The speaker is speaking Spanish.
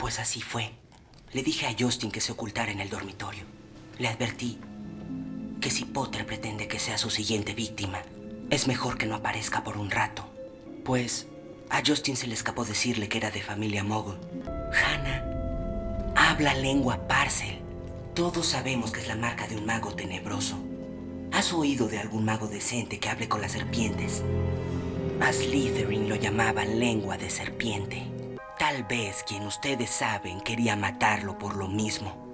Pues así fue. Le dije a Justin que se ocultara en el dormitorio. Le advertí que si Potter pretende que sea su siguiente víctima, es mejor que no aparezca por un rato. Pues a Justin se le escapó decirle que era de familia Muggle. Hannah habla lengua Parcel. Todos sabemos que es la marca de un mago tenebroso. ¿Has oído de algún mago decente que hable con las serpientes? A Slytherin lo llamaban lengua de serpiente. Tal vez quien ustedes saben quería matarlo por lo mismo.